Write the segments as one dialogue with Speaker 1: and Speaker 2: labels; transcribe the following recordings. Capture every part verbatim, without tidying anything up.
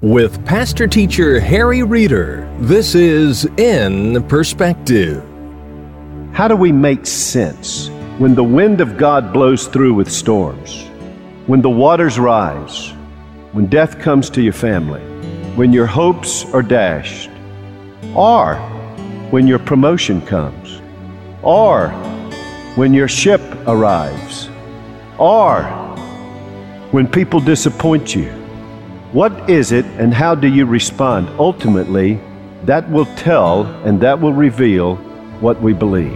Speaker 1: With Pastor Teacher Harry Reeder, this is In Perspective.
Speaker 2: How do we make sense when the wind of God blows through with storms, when the waters rise, when death comes to your family, when your hopes are dashed, or when your promotion comes, or when your ship arrives, or when people disappoint you? What is it and how do you respond? Ultimately, that will tell and that will reveal what we believe.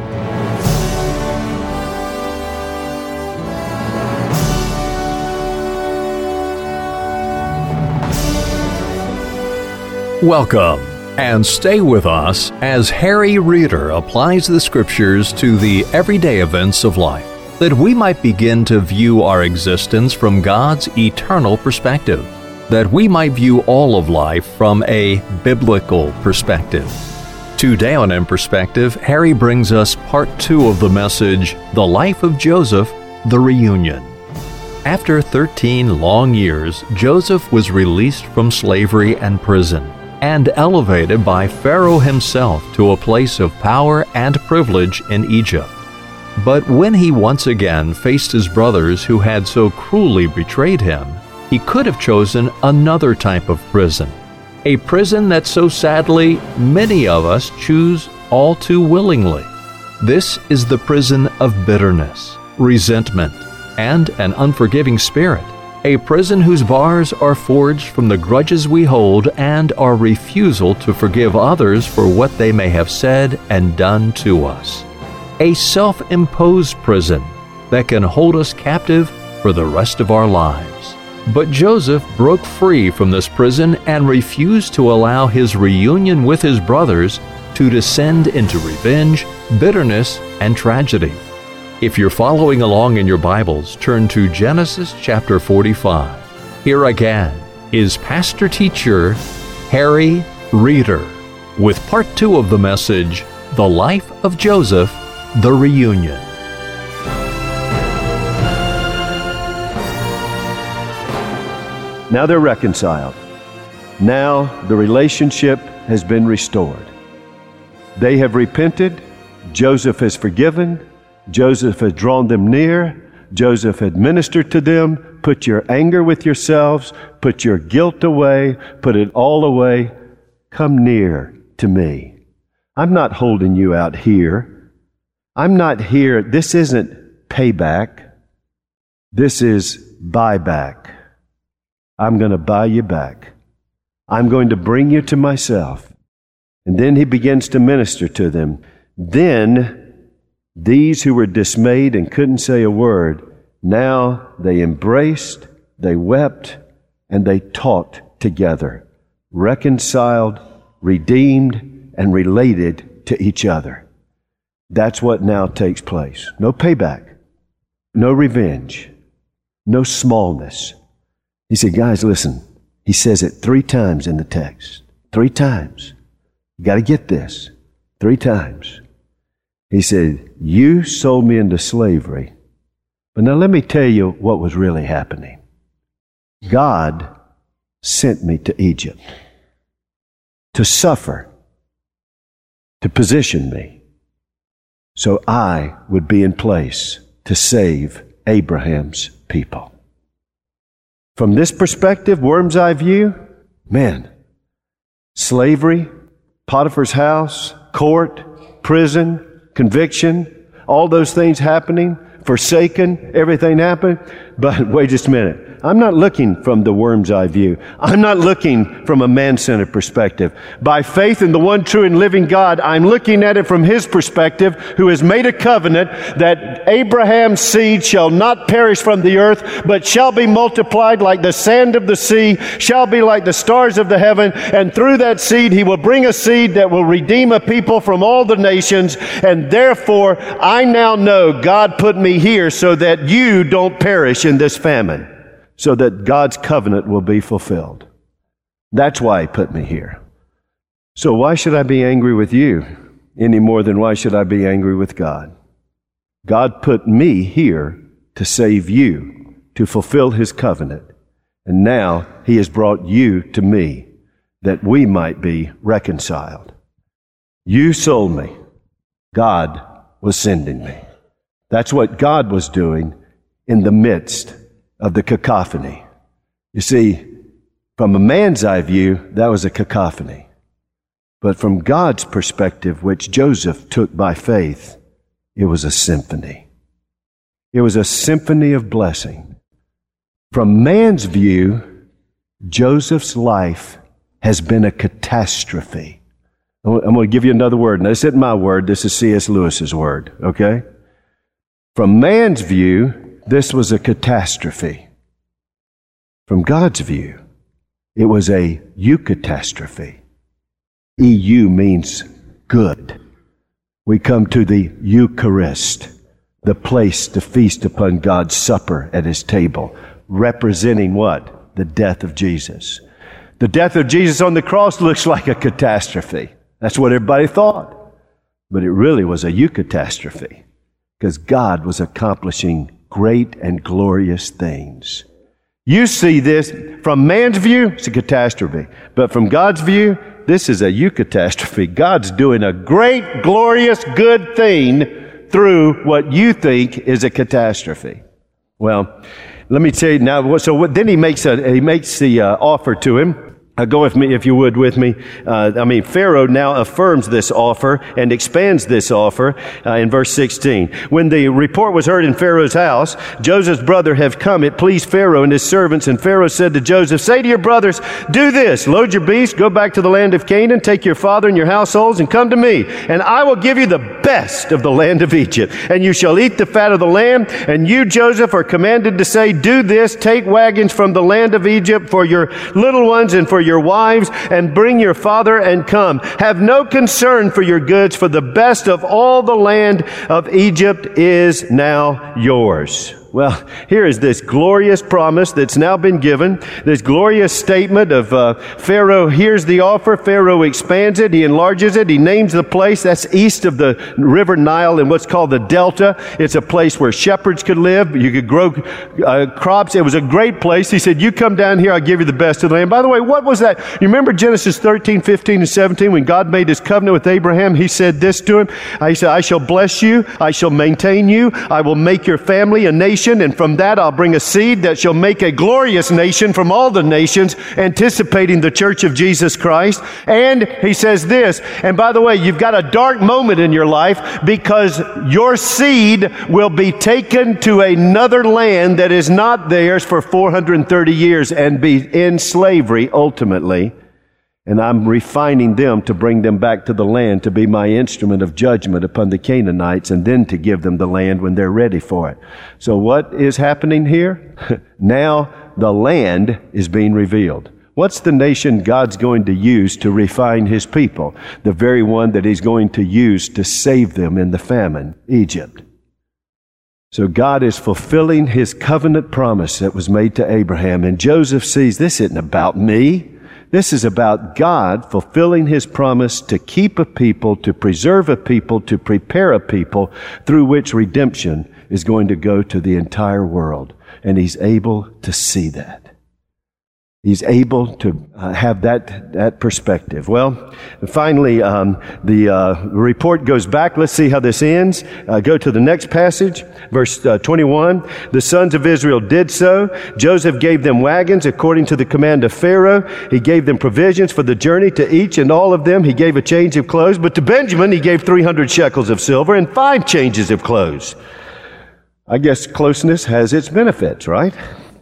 Speaker 1: Welcome, and stay with us as Harry Reeder applies the Scriptures to the everyday events of life, that we might begin to view our existence from God's eternal perspective, that we might view all of life from a biblical perspective. Today on In Perspective, Harry brings us part two of the message, The Life of Joseph, the Reunion. After thirteen long years, Joseph was released from slavery and prison and elevated by Pharaoh himself to a place of power and privilege in Egypt. But when he once again faced his brothers who had so cruelly betrayed him, he could have chosen another type of prison, a prison that so sadly many of us choose all too willingly. This is the prison of bitterness, resentment, and an unforgiving spirit, a prison whose bars are forged from the grudges we hold and our refusal to forgive others for what they may have said and done to us. A self-imposed prison that can hold us captive for the rest of our lives. But Joseph broke free from this prison and refused to allow his reunion with his brothers to descend into revenge, bitterness, and tragedy. If you're following along in your Bibles, turn to Genesis chapter forty-five. Here again is Pastor Teacher Harry Reeder with part two of the message, The Life of Joseph, the Reunion.
Speaker 2: Now they're reconciled. Now the relationship has been restored. They have repented. Joseph has forgiven. Joseph has drawn them near. Joseph had ministered to them. Put your anger with yourselves. Put your guilt away. Put it all away. Come near to me. I'm not holding you out here. I'm not here. This isn't payback. This is buyback. I'm going to buy you back. I'm going to bring you to myself. And then he begins to minister to them. Then these who were dismayed and couldn't say a word, now they embraced, they wept, and they talked together, reconciled, redeemed, and related to each other. That's what now takes place. No payback, no revenge, no smallness. He said, guys, listen. He says it three times in the text. Three times. You got to get this. Three times. He said, you sold me into slavery. But now let me tell you what was really happening. God sent me to Egypt to suffer, to position me, so I would be in place to save Abraham's people. From this perspective, worm's eye view, man, slavery, Potiphar's house, court, prison, conviction, all those things happening, forsaken, everything happened. But wait just a minute. I'm not looking from the worm's eye view. I'm not looking from a man-centered perspective. By faith in the one true and living God, I'm looking at it from His perspective, who has made a covenant that Abraham's seed shall not perish from the earth, but shall be multiplied like the sand of the sea, shall be like the stars of the heaven, and through that seed He will bring a seed that will redeem a people from all the nations. And therefore, I now know God put me here so that you don't perish in this famine, so that God's covenant will be fulfilled. That's why He put me here. So why should I be angry with you any more than why should I be angry with God? God put me here to save you, to fulfill His covenant. And now he has brought you to me, that we might be reconciled. You sold me. God was sending me. That's what God was doing in the midst of the cacophony. You see, from a man's eye view, that was a cacophony. But from God's perspective, which Joseph took by faith, it was a symphony. It was a symphony of blessing. From man's view, Joseph's life has been a catastrophe. I'm going to give you another word. Now, this isn't my word. This is C S Lewis's word, okay? From man's view, this was a catastrophe. From God's view, it was a eucatastrophe. E U means good. We come to the Eucharist, the place to feast upon God's supper at His table, representing what? The death of Jesus. The death of Jesus on the cross looks like a catastrophe. That's what everybody thought. But it really was a eucatastrophe, because God was accomplishing great and glorious things. You see this from man's view, it's a catastrophe. But from God's view, this is a eucatastrophe. God's doing a great, glorious, good thing through what you think is a catastrophe. Well, let me tell you now. So what, then he makes a he makes the uh, offer to him. Uh, go with me, if you would, with me. Uh, I mean, Pharaoh now affirms this offer and expands this offer uh, in verse sixteen. When the report was heard in Pharaoh's house, Joseph's brother have come. It pleased Pharaoh and his servants. And Pharaoh said to Joseph, say to your brothers, do this, load your beasts, go back to the land of Canaan, take your father and your households, and come to me. And I will give you the best of the land of Egypt. And you shall eat the fat of the land. And you, Joseph, are commanded to say, do this, take wagons from the land of Egypt for your little ones and for your your wives, and bring your father and come. Have no concern for your goods, for the best of all the land of Egypt is now yours. Well, here is this glorious promise that's now been given, this glorious statement of uh, Pharaoh hears the offer, Pharaoh expands it, he enlarges it, he names the place. That's east of the river Nile in what's called the Delta. It's a place where shepherds could live, you could grow uh, crops. It was a great place. He said, you come down here, I'll give you the best of the land. By the way, what was that? You remember Genesis thirteen, fifteen, and seventeen, when God made His covenant with Abraham, He said this to him. He said, I shall bless you, I shall maintain you, I will make your family a nation, and from that I'll bring a seed that shall make a glorious nation from all the nations, anticipating the church of Jesus Christ. And he says this, and by the way, you've got a dark moment in your life, because your seed will be taken to another land that is not theirs for four hundred thirty years and be in slavery ultimately. And I'm refining them to bring them back to the land to be my instrument of judgment upon the Canaanites, and then to give them the land when they're ready for it. So what is happening here? Now the land is being revealed. What's the nation God's going to use to refine His people? The very one that He's going to use to save them in the famine, Egypt. So God is fulfilling His covenant promise that was made to Abraham. And Joseph sees, this isn't about me. This is about God fulfilling His promise to keep a people, to preserve a people, to prepare a people through which redemption is going to go to the entire world. And He's able to see that. He's able to uh, have that that perspective. Well, finally, um, the uh, report goes back. Let's see how this ends. Uh, go to the next passage, verse uh, twenty-one. The sons of Israel did so. Joseph gave them wagons according to the command of Pharaoh. He gave them provisions for the journey. To each and all of them he gave a change of clothes. But to Benjamin he gave three hundred shekels of silver and five changes of clothes. I guess closeness has its benefits, right?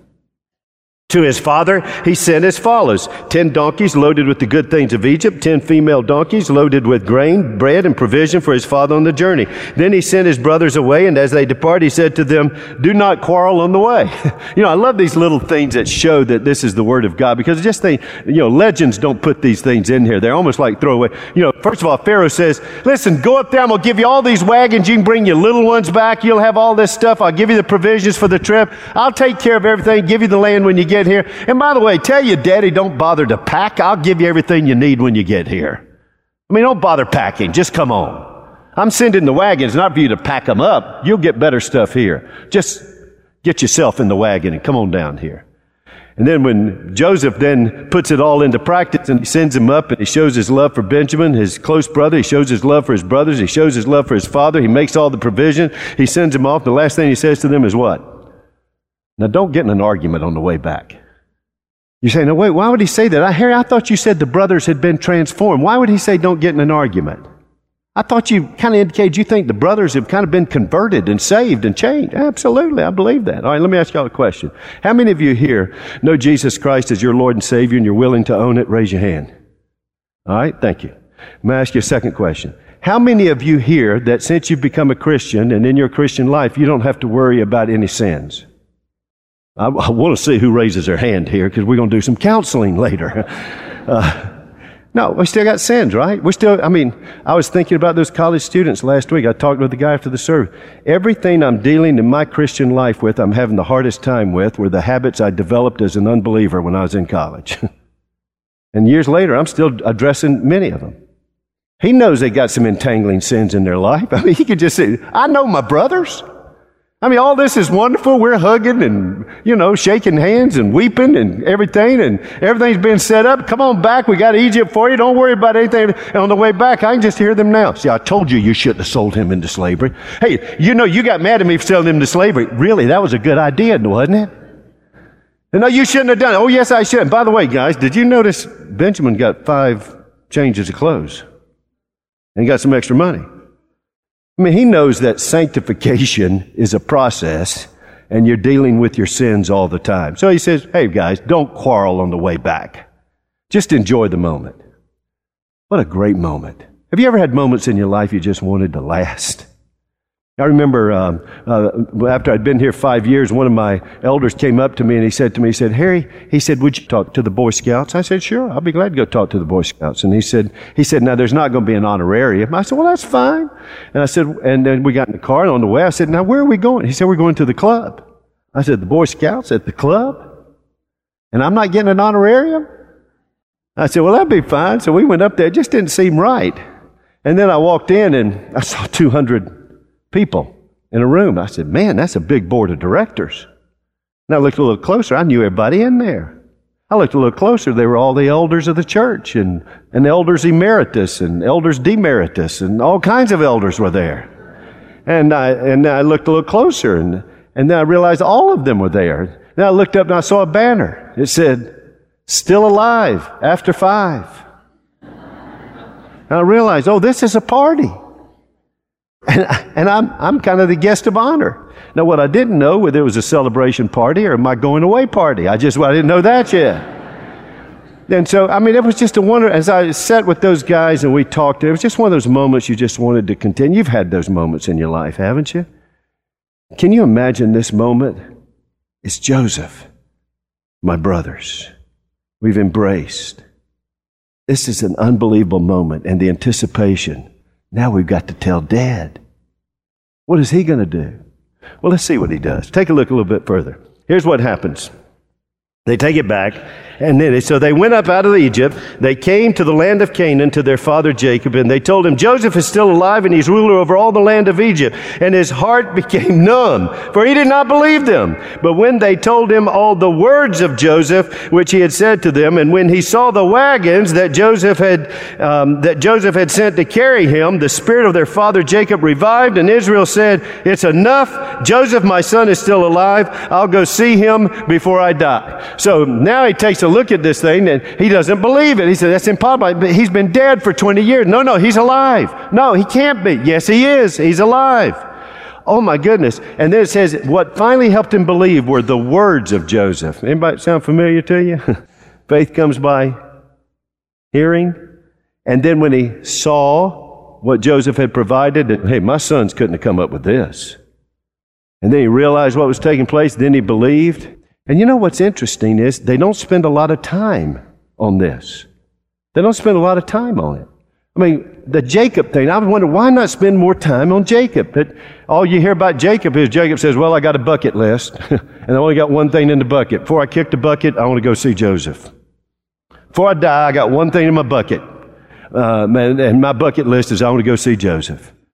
Speaker 2: To his father he sent as follows: ten donkeys loaded with the good things of Egypt, ten female donkeys loaded with grain, bread, and provision for his father on the journey. Then he sent his brothers away, and as they depart, he said to them, do not quarrel on the way. You know, I love these little things that show that this is the word of God, because just they, you know, legends don't put these things in here. They're almost like throwaway. You know, first of all, Pharaoh says, listen, go up there, I'm going to give you all these wagons. You can bring your little ones back. You'll have all this stuff. I'll give you the provisions for the trip. I'll take care of everything, give you the land when you get here. And by the way, tell your daddy don't bother to pack. I'll give you everything you need when you get here. I mean, don't bother packing. Just come on. I'm sending the wagons not for you to pack them up. You'll get better stuff here. Just get yourself in the wagon and come on down here. And then when Joseph then puts it all into practice and he sends him up and he shows his love for Benjamin, his close brother, he shows his love for his brothers, he shows his love for his father, he makes all the provision, he sends him off. The last thing he says to them is what? Now don't get in an argument on the way back. You say, no, wait, why would he say that? I, Harry, I thought you said the brothers had been transformed. Why would he say don't get in an argument? I thought you kind of indicated you think the brothers have kind of been converted and saved and changed. Absolutely, I believe that. All right, let me ask y'all a question. How many of you here know Jesus Christ as your Lord and Savior and you're willing to own it? Raise your hand. All right, thank you. Let me ask you a second question. How many of you here that since you've become a Christian and in your Christian life, you don't have to worry about any sins? I, I want to see who raises their hand here because we're going to do some counseling later. Uh, No, we still got sins, right? We still, I mean, I was thinking about those college students last week. I talked with the guy after the service. Everything I'm dealing in my Christian life with, I'm having the hardest time with, were the habits I developed as an unbeliever when I was in college. And years later, I'm still addressing many of them. He knows they got some entangling sins in their life. I mean, he could just say, I know my brothers. I mean, all this is wonderful. We're hugging and, you know, shaking hands and weeping and everything, and everything's been set up. Come on back. We got Egypt for you. Don't worry about anything. And on the way back, I can just hear them now. See, I told you you shouldn't have sold him into slavery. Hey, you know, you got mad at me for selling him into slavery. Really, that was a good idea, wasn't it? And no, you shouldn't have done it. Oh, yes, I should. And by the way, guys, did you notice Benjamin got five changes of clothes? And he got some extra money. I mean, he knows that sanctification is a process and you're dealing with your sins all the time. So he says, hey guys, don't quarrel on the way back. Just enjoy the moment. What a great moment. Have you ever had moments in your life you just wanted to last? I remember um, uh, after I'd been here five years, one of my elders came up to me and he said to me, he said, Harry, he said, would you talk to the Boy Scouts? I said, sure, I'll be glad to go talk to the Boy Scouts. And he said, he said, now there's not going to be an honorarium. I said, well, that's fine. And I said, and then we got in the car and on the way, I said, now where are we going? He said, we're going to the club. I said, the Boy Scouts at the club? And I'm not getting an honorarium? I said, well, that'd be fine. So we went up there. It just didn't seem right. And then I walked in and I saw two hundred people in a room. I said, man, that's a big board of directors. And I looked a little closer. I knew everybody in there. I looked a little closer. They were all the elders of the church and, and elders emeritus and elders demeritus and all kinds of elders were there. And I, and I looked a little closer and, and then I realized all of them were there. Then I looked up and I saw a banner. It said, still alive after five. And I realized, oh, this is a party. And, and I'm I'm kind of the guest of honor. Now, what I didn't know, whether it was a celebration party or my going away party. I just, well, I didn't know that yet. And so, I mean, it was just a wonder. As I sat with those guys and we talked, it was just one of those moments you just wanted to continue. You've had those moments in your life, haven't you? Can you imagine this moment? It's Joseph, my brothers. We've embraced. This is an unbelievable moment, and the anticipation. Now we've got to tell Dad. What is he going to do? Well, let's see what he does. Take a look a little bit further. Here's what happens. They take it back, and then so they went up out of Egypt. They came to the land of Canaan to their father Jacob, and they told him, Joseph is still alive, and he's ruler over all the land of Egypt. And his heart became numb, for he did not believe them. But when they told him all the words of Joseph, which he had said to them, and when he saw the wagons that Joseph had um, that Joseph had sent to carry him, the spirit of their father Jacob revived, and Israel said, it's enough. Joseph, my son, is still alive. I'll go see him before I die. So now he takes a look at this thing and he doesn't believe it. He said, that's impossible. He's been dead for twenty years. No, no, he's alive. No, he can't be. Yes, he is. He's alive. Oh my goodness. And then it says, what finally helped him believe were the words of Joseph. Anybody sound familiar to you? Faith comes by hearing. And then when he saw what Joseph had provided, that, hey, my sons couldn't have come up with this. And then he realized what was taking place. Then he believed. And you know what's interesting is they don't spend a lot of time on this. They don't spend a lot of time on it. I mean, the Jacob thing, I was wondering, why not spend more time on Jacob? But all you hear about Jacob is Jacob says, well, I got a bucket list, and I only got one thing in the bucket. Before I kick the bucket, I want to go see Joseph. Before I die, I got one thing in my bucket. Uh, and my bucket list is I want to go see Joseph.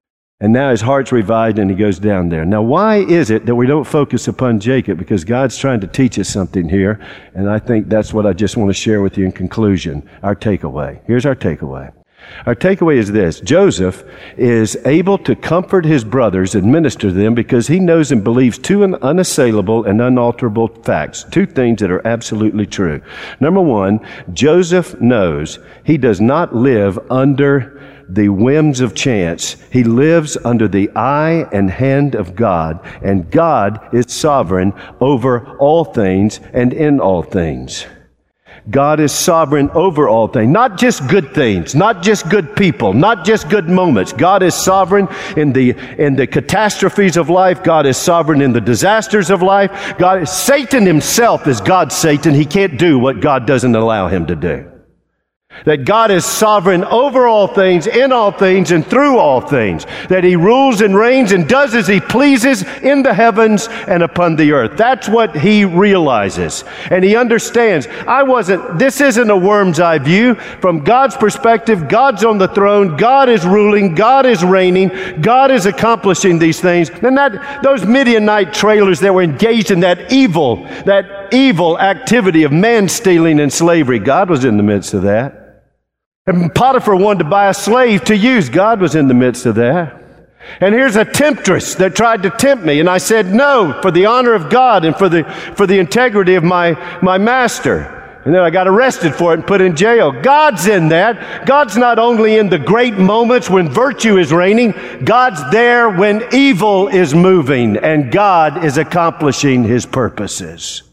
Speaker 2: And now his heart's revived and he goes down there. Now, why is it that we don't focus upon Jacob? Because God's trying to teach us something here, and I think that's what I just want to share with you in conclusion, our takeaway. Here's our takeaway. Our takeaway is this: Joseph is able to comfort his brothers and minister to them because he knows and believes two unassailable and unalterable facts, two things that are absolutely true. Number one, Joseph knows he does not live under the whims of chance. He lives under the eye and hand of God, and God is sovereign over all things and in all things. God is sovereign over all things, not just good things, not just good people, not just good moments. God is sovereign in the in the catastrophes of life. God is sovereign in the disasters of life. God, Satan himself is God's Satan. He can't do what God doesn't allow him to do. That God is sovereign over all things, in all things, and through all things. That he rules and reigns and does as he pleases in the heavens and upon the earth. That's what he realizes. And he understands, I wasn't, this isn't a worm's eye view. From God's perspective, God's on the throne, God is ruling, God is reigning, God is accomplishing these things. And that, those Midianite trailers that were engaged in that evil, that evil activity of man-stealing and slavery, God was in the midst of that. And Potiphar wanted to buy a slave to use. God was in the midst of that. And here's a temptress that tried to tempt me. And I said, no, for the honor of God and for the for the integrity of my, my master. And then I got arrested for it and put in jail. God's in that. God's not only in the great moments when virtue is reigning. God's there when evil is moving and God is accomplishing his purposes.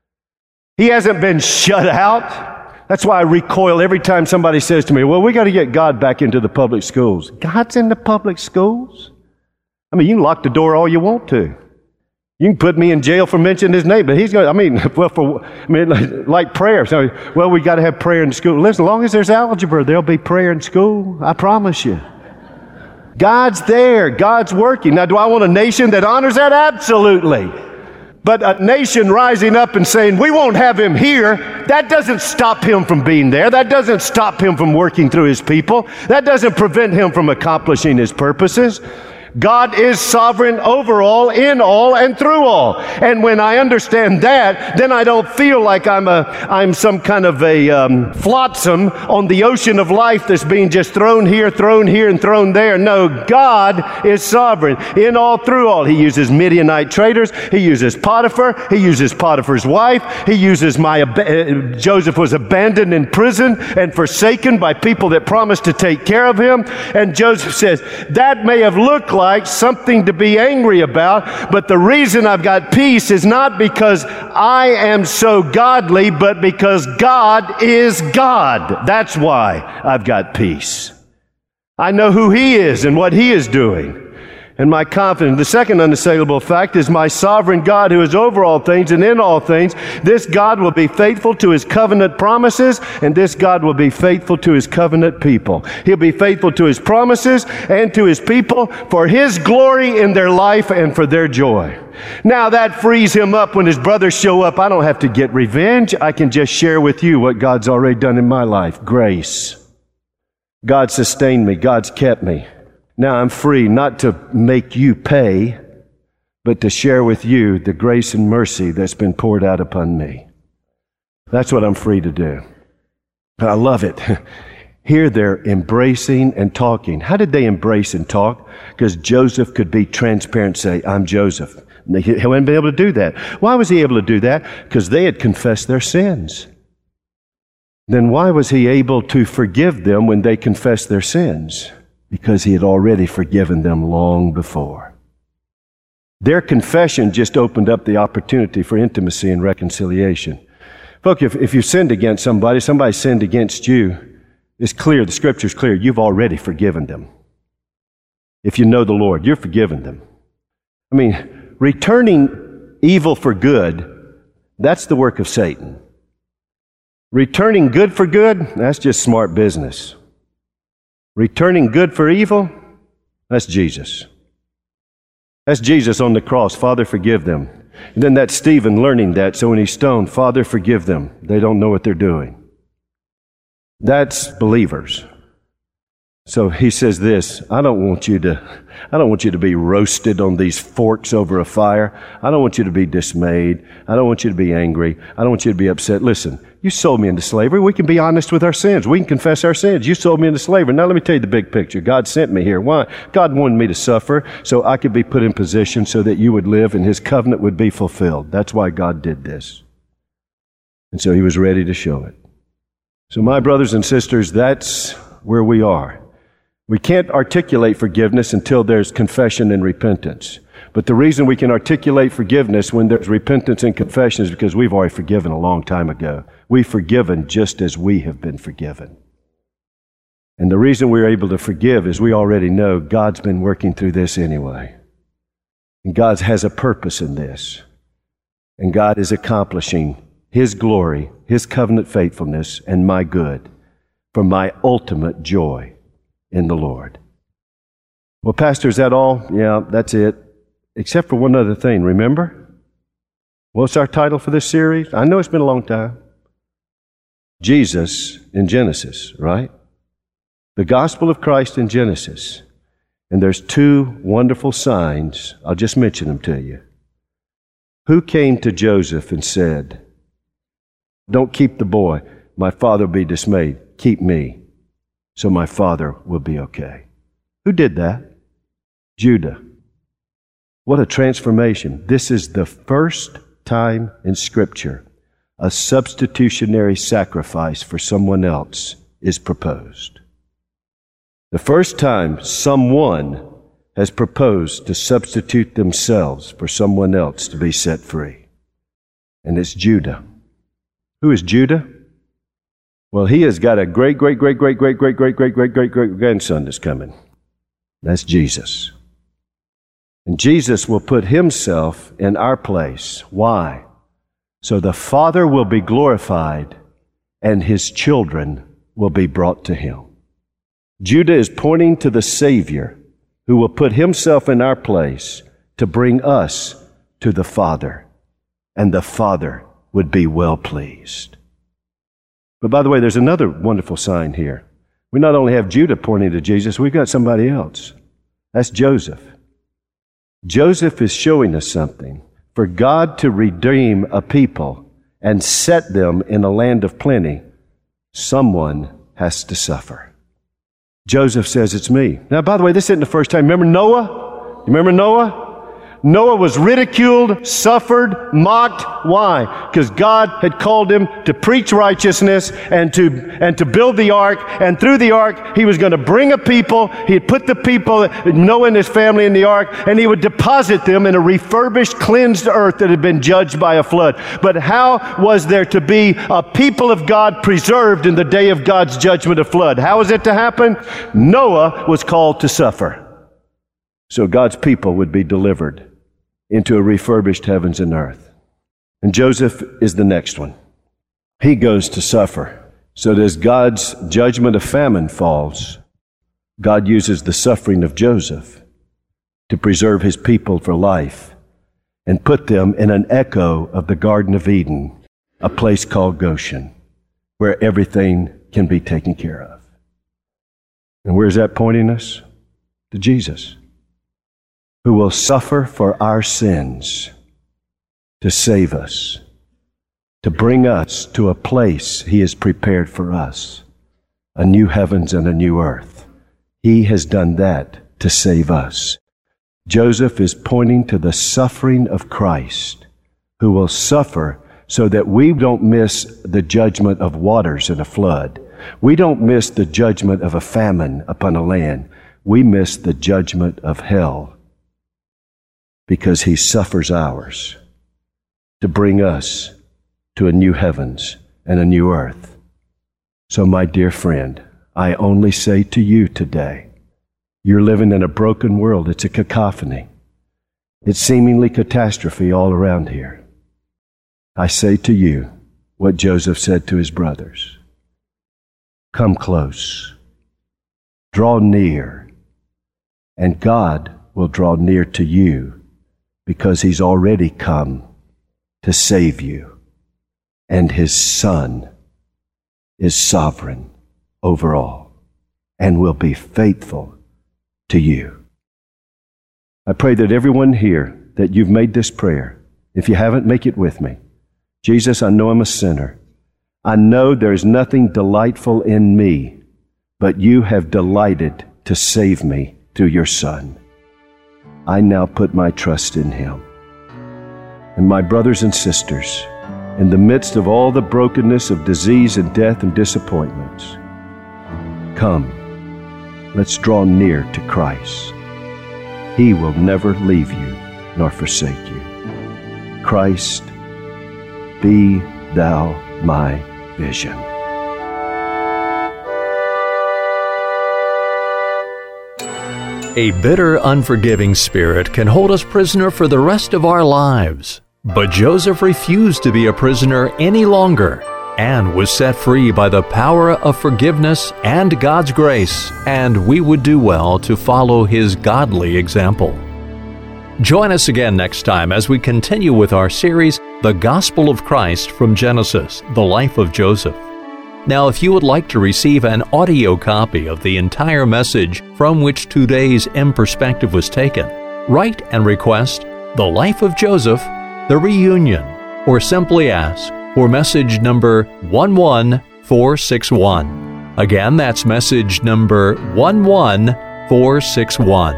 Speaker 2: He hasn't been shut out. That's why I recoil every time somebody says to me, well, we got to get God back into the public schools. God's in the public schools? I mean, you can lock the door all you want to. You can put me in jail for mentioning his name, but he's going to, I mean, well, for, I mean, like, like prayer. So, well, we got to have prayer in school. Listen, as long as there's algebra, there'll be prayer in school. I promise you. God's there. God's working. Now, do I want a nation that honors that? Absolutely. But a nation rising up and saying, we won't have him here, that doesn't stop him from being there. That doesn't stop him from working through his people. That doesn't prevent him from accomplishing his purposes. God is sovereign over all, in all, and through all. And when I understand that, then I don't feel like I'm a, I'm some kind of a um, flotsam on the ocean of life that's being just thrown here, thrown here, and thrown there. No, God is sovereign in all, through all. He uses Midianite traders. He uses Potiphar. He uses Potiphar's wife. He uses my, uh, Joseph was abandoned in prison and forsaken by people that promised to take care of him. And Joseph says, that may have looked like Like something to be angry about, but the reason I've got peace is not because I am so godly, but because God is God. That's why I've got peace. I know who He is and what He is doing. And my confidence. The second unassailable fact is my sovereign God who is over all things and in all things. This God will be faithful to His covenant promises, and this God will be faithful to His covenant people. He'll be faithful to His promises and to His people for His glory in their life and for their joy. Now that frees him up when his brothers show up. I don't have to get revenge. I can just share with you what God's already done in my life. Grace. God sustained me. God's kept me. Now I'm free not to make you pay, but to share with you the grace and mercy that's been poured out upon me. That's what I'm free to do. I love it. Here they're embracing and talking. How did they embrace and talk? Because Joseph could be transparent and say, I'm Joseph. He wouldn't be able to do that. Why was he able to do that? Because they had confessed their sins. Then why was he able to forgive them when they confessed their sins? Because he had already forgiven them long before. Their confession just opened up the opportunity for intimacy and reconciliation. Look, if, if you sinned against somebody, somebody sinned against you, it's clear, the Scripture's clear, you've already forgiven them. If you know the Lord, you're forgiven them. I mean, returning evil for good, that's the work of Satan. Returning good for good, that's just smart business. Returning good for evil, that's Jesus. That's Jesus on the cross. Father, forgive them. And then that's Stephen learning that. So when he's stoned, Father, forgive them. They don't know what they're doing. That's believers. So he says this, I don't want you to, I don't want you to be roasted on these forks over a fire. I don't want you to be dismayed. I don't want you to be angry. I don't want you to be upset. Listen, you sold me into slavery. We can be honest with our sins. We can confess our sins. You sold me into slavery. Now let me tell you the big picture. God sent me here. Why? God wanted me to suffer so I could be put in position so that you would live and His covenant would be fulfilled. That's why God did this. And so He was ready to show it. So my brothers and sisters, that's where we are. We can't articulate forgiveness until there's confession and repentance. But the reason we can articulate forgiveness when there's repentance and confession is because we've already forgiven a long time ago. We've forgiven just as we have been forgiven. And the reason we're able to forgive is we already know God's been working through this anyway. And God has a purpose in this. And God is accomplishing His glory, His covenant faithfulness, and my good for my ultimate joy in the Lord. Well, Pastor, is that all? Yeah, that's it. Except for one other thing, remember? What's our title for this series? I know it's been a long time. Jesus in Genesis, right? The gospel of Christ in Genesis. And there's two wonderful signs. I'll just mention them to you. Who came to Joseph and said, don't keep the boy. My father will be dismayed. Keep me, so my father will be okay. Who did that? Judah. What a transformation. This is the first time in Scripture a substitutionary sacrifice for someone else is proposed. The first time someone has proposed to substitute themselves for someone else to be set free. And it's Judah. Who is Judah? Well, he has got a great, great, great, great, great, great, great, great, great, great, great grandson that's coming. That's Jesus. And Jesus will put Himself in our place. Why? So the Father will be glorified and His children will be brought to Him. Judah is pointing to the Savior who will put Himself in our place to bring us to the Father, and the Father would be well pleased. But by the way, there's another wonderful sign here. We not only have Judah pointing to Jesus, we've got somebody else. That's Joseph. Joseph is showing us something. For God to redeem a people and set them in a land of plenty, someone has to suffer. Joseph says, it's me. Now, by the way, this isn't the first time. Remember Noah? You remember Noah? Noah was ridiculed, suffered, mocked. Why? Because God had called him to preach righteousness and to and to build the ark. And through the ark, he was going to bring a people. He'd put the people, Noah and his family, in the ark, and he would deposit them in a refurbished, cleansed earth that had been judged by a flood. But how was there to be a people of God preserved in the day of God's judgment of flood? How was it to happen? Noah was called to suffer, so God's people would be delivered into a refurbished heavens and earth. And Joseph is the next one. He goes to suffer. So that as God's judgment of famine falls, God uses the suffering of Joseph to preserve His people for life and put them in an echo of the Garden of Eden, a place called Goshen, where everything can be taken care of. And where's that pointing us? To Jesus, who will suffer for our sins to save us, to bring us to a place He has prepared for us, a new heavens and a new earth. He has done that to save us. Joseph is pointing to the suffering of Christ, who will suffer so that we don't miss the judgment of waters in a flood. We don't miss the judgment of a famine upon a land. We miss the judgment of hell, because He suffers ours to bring us to a new heavens and a new earth. So, my dear friend, I only say to you today, you're living in a broken world. It's a cacophony. It's seemingly catastrophe all around here. I say to you what Joseph said to his brothers. Come close. Draw near. And God will draw near to you, because He's already come to save you, and His Son is sovereign over all. and will be faithful to you. I pray that everyone here, that you've made this prayer. If you haven't, make it with me. Jesus, I know I'm a sinner. I know there's nothing delightful in me, but you have delighted to save me through your Son. I now put my trust in him. And my brothers and sisters, in the midst of all the brokenness of disease and death and disappointments, come, let's draw near to Christ. He will never leave you nor forsake you. Christ, be thou my vision.
Speaker 1: A bitter, unforgiving spirit can hold us prisoner for the rest of our lives. But Joseph refused to be a prisoner any longer and was set free by the power of forgiveness and God's grace, and we would do well to follow his godly example. Join us again next time as we continue with our series, The Gospel of Christ from Genesis, the Life of Joseph. Now, if you would like to receive an audio copy of the entire message from which today's In Perspective was taken, write and request The Life of Joseph, The Reunion, or simply ask for message number one one four six one. Again, that's message number one one four six one.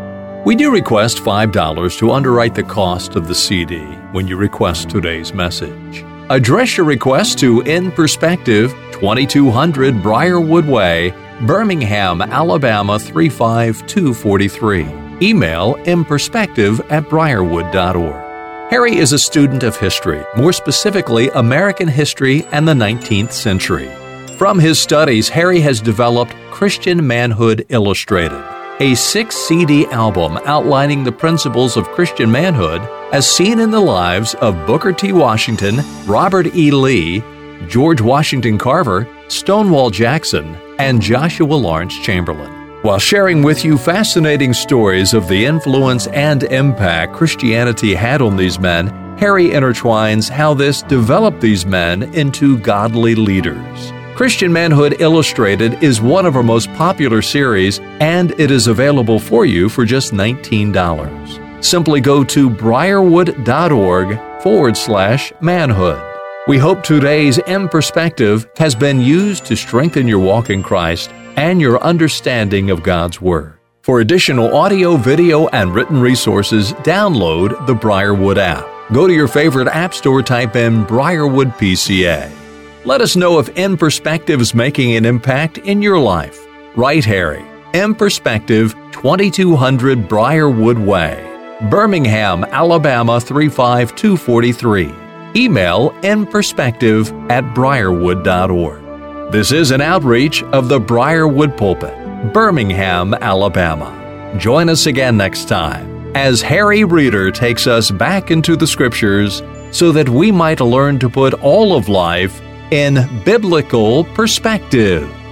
Speaker 1: We do request five dollars to underwrite the cost of the C D when you request today's message. Address your request to In Perspective, twenty-two hundred Briarwood Way, Birmingham, Alabama three five two four three. Email inperspective at briarwood dot org. Harry is a student of history, more specifically American history and the nineteenth century. From his studies, Harry has developed Christian Manhood Illustrated, a six C D album outlining the principles of Christian manhood as seen in the lives of Booker T. Washington, Robert E. Lee, George Washington Carver, Stonewall Jackson, and Joshua Lawrence Chamberlain. While sharing with you fascinating stories of the influence and impact Christianity had on these men, Harry intertwines how this developed these men into godly leaders. Christian Manhood Illustrated is one of our most popular series, and it is available for you for just nineteen dollars. Simply go to briarwood.org forward slash manhood. We hope today's In Perspective has been used to strengthen your walk in Christ and your understanding of God's Word. For additional audio, video, and written resources, download the Briarwood app. Go to your favorite app store, type in Briarwood P C A. Let us know if In Perspective is making an impact in your life. Write Harry, In Perspective, twenty-two hundred Briarwood Way, Birmingham, Alabama three five two four three. Email inperspective at briarwood dot org. This is an outreach of the Briarwood Pulpit, Birmingham, Alabama. Join us again next time as Harry Reeder takes us back into the Scriptures so that we might learn to put all of life in biblical perspective.